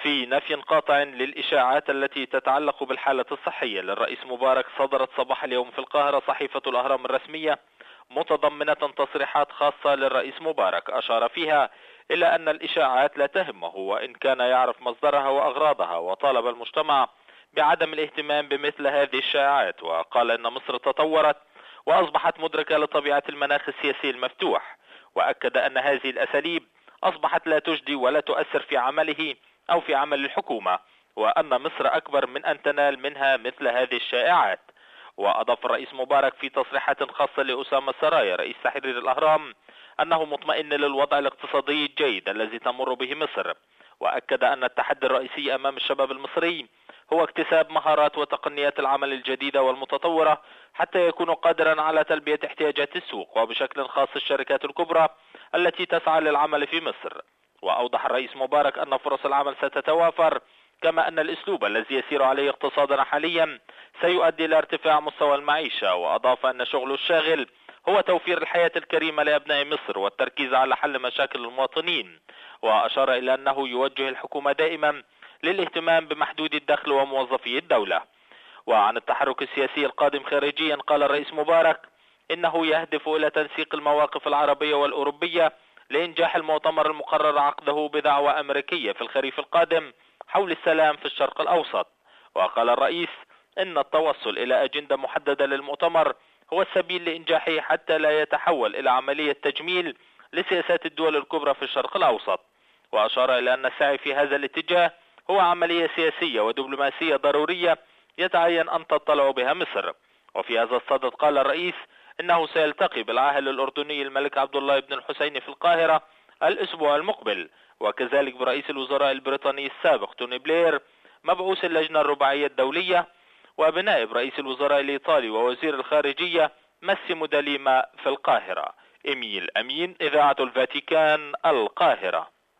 في نفي قاطع للإشاعات التي تتعلق بالحالة الصحية للرئيس مبارك، صدرت صباح اليوم في القاهرة صحيفة الأهرام الرسمية متضمنة تصريحات خاصة للرئيس مبارك أشار فيها إلى أن الإشاعات لا تهمه وإن كان يعرف مصدرها وأغراضها، وطالب المجتمع بعدم الاهتمام بمثل هذه الشائعات، وقال إن مصر تطورت وأصبحت مدركة لطبيعة المناخ السياسي المفتوح، وأكد أن هذه الأساليب أصبحت لا تجدي ولا تؤثر في عمله أو في عمل الحكومة، وأن مصر أكبر من أن تنال منها مثل هذه الشائعات. وأضاف الرئيس مبارك في تصريحات خاصة لأسامة السرايا رئيس تحرير الأهرام أنه مطمئن للوضع الاقتصادي الجيد الذي تمر به مصر، وأكد أن التحدي الرئيسي أمام الشباب المصري هو اكتساب مهارات وتقنيات العمل الجديدة والمتطورة حتى يكون قادرا على تلبية احتياجات السوق وبشكل خاص الشركات الكبرى التي تسعى للعمل في مصر. وأوضح الرئيس مبارك أن فرص العمل ستتوافر، كما أن الأسلوب الذي يسير عليه اقتصادنا حاليا سيؤدي إلى ارتفاع مستوى المعيشة. وأضاف أن شغله الشاغل هو توفير الحياة الكريمة لأبناء مصر والتركيز على حل مشاكل المواطنين، وأشار إلى أنه يوجه الحكومة دائما للاهتمام بمحدود الدخل وموظفي الدولة. وعن التحرك السياسي القادم خارجيا قال الرئيس مبارك إنه يهدف إلى تنسيق المواقف العربية والأوروبية لإنجاح المؤتمر المقرر عقده بدعوة أمريكية في الخريف القادم حول السلام في الشرق الأوسط. وقال الرئيس إن التوصل إلى أجندة محددة للمؤتمر هو السبيل لإنجاحه حتى لا يتحول إلى عملية تجميل لسياسات الدول الكبرى في الشرق الأوسط. وأشار إلى أن السعي في هذا الاتجاه هو عملية سياسية ودبلوماسية ضرورية يتعين أن تطلع بها مصر. وفي هذا الصدد قال الرئيس إنه سيلتقي بالعاهل الأردني الملك عبد الله بن الحسين في القاهرة الأسبوع المقبل، وكذلك برئيس الوزراء البريطاني السابق توني بلير مبعوث اللجنة الرباعية الدولية، وبنائب رئيس الوزراء الإيطالي ووزير الخارجية ماسيمو داليما في القاهرة. إميل أمين، إذاعة الفاتيكان، القاهرة.